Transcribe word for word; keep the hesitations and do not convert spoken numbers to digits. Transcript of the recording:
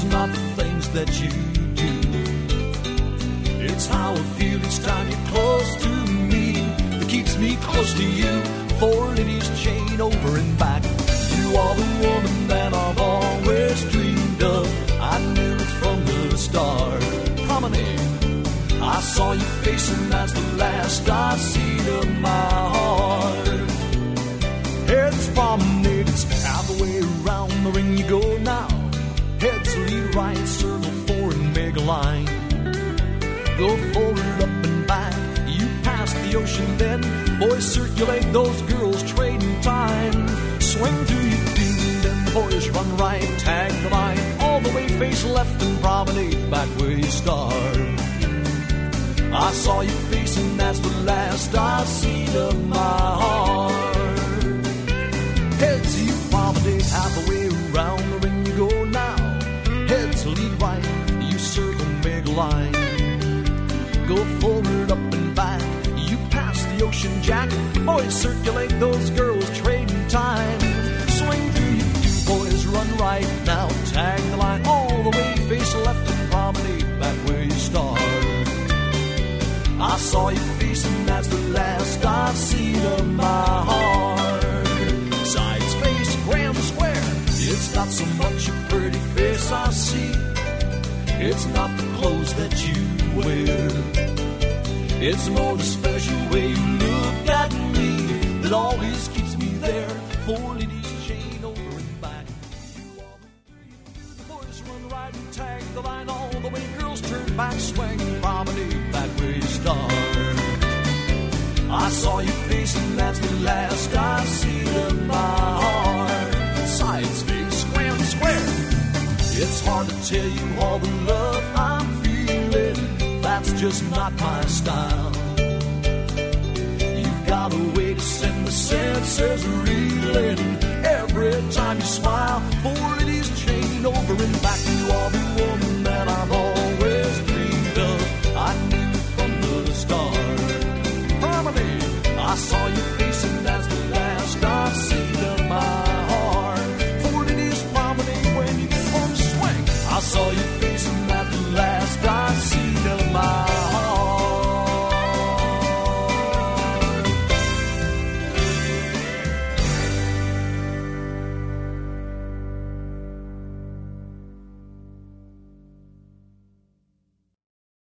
It's not the things that you do. It's how I feel each time you're close to me that keeps me close to you. Four ladies chain over and back. You are the woman that I've always dreamed of. I knew it from the start. Promenade, I saw your face and that's the last I've seen of my heart. Heads promenade, it's halfway around the ring you go now. Heads lead right, circle four and make a line. Go forward, up and back, you pass the ocean then. Boys circulate, those girls trading time. Swing to your feet, then the boys run right, tag the line. All the way face left and promenade back where you start. I saw your face and that's the last I've seen of my heart. Heads you promenade halfway around the ring you go now. Heads lead right, you circle make a line. Go forward, up and back, you pass the ocean jack. Boys circulate, those girls trading time. Swing through you two boys, run right now, tag the line. All the way face left and promenade back where you start. I saw your face and that's the last I've seen of my heart. Sides face, grand square, it's not so much a pretty face I see. It's not the clothes that you wear. It's more the special way you look at me that always keeps me there. Four ladies chain over and back. You are the three. The boys run right and tag the line all the way. Girls turn back, swing, promenade back where you start. I saw your face and that's the last I've seen of my heart. Sides, face, square and square. It's hard to tell you all the love I'm feeling. That's just not my style. You've got a way to send the senses reeling. Every time you smile, four ladies chain over and back. You are the woman